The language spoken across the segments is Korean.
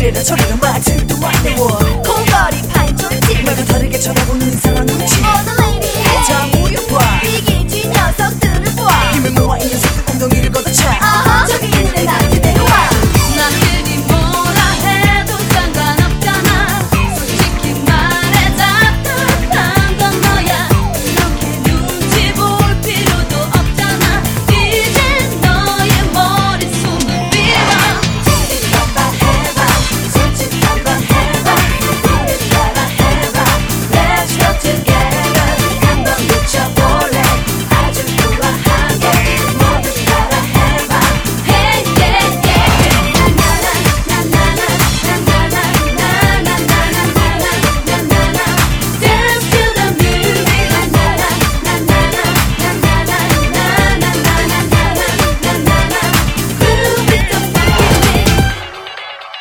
이래라 저래라 말들도 안 내워 공거리 판존지 말과 다르게 쳐다보는 이상한 눈치 All the ladies 자 모여봐 비기지 녀석들을 봐 힘을 모아 이 녀석들 엉덩이를 걷어차 저기 있는데 나한테 내려와 남들이 뭐라 해도 상관없잖아 솔직히 말해 따뜻한 건 너야 이렇게 눈치 볼 필요도 없잖아 이젠 너의 머릿속을 비워 솔직히 한번 해봐 솔직히 한번 해봐 우리 따라 해봐 Let's go together 한번 미쳐볼래 아주 우아하게 모두 따라 해봐 Hey yeah yeah Dance to the music Groove with the music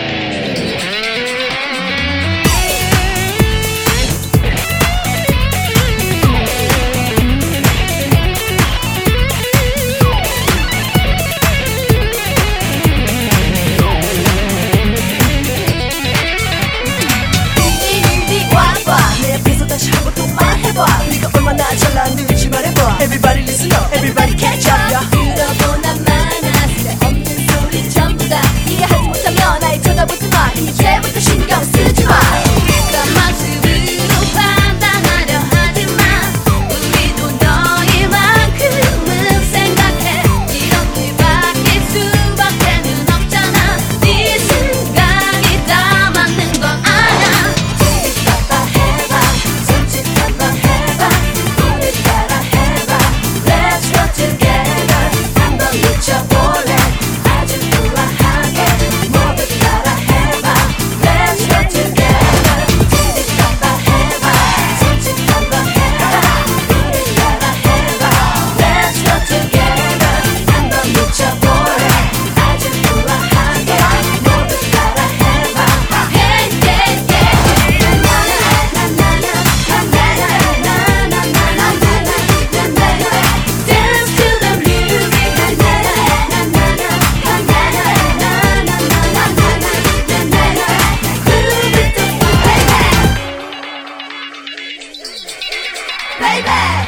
딩딩딩 와봐 내 앞에서 다시 한번 또 말해봐 네가 얼마나 잘났는지 말해봐 Everybody listen up Everybody catch up yeah. 들어보나 마나 쓸데없는 소리 전부 다 이해하지 못하면 날 쳐다보지 마 이제부터 신경 쓰지 마 그 모습으로 판단하려 하지마 우리도 너희만큼은 생각해 이렇게 바뀔 수밖에는 없잖아 네 생각이 다 맞는 건 아냐 솔직히 한번 해봐 솔직히 한번 해봐 우리 따라 해봐 Let's go together 한번 미쳐볼래 아주 우아하게 모두 따라 해봐 Let's go together 솔직히 한번 해봐 솔직히 한번 해봐 우리 따라 해봐 Let's go together 한번 미쳐볼래 아주 우아하게 모두 따라 해봐 Hey yeah Dance to the music Groove with the Baby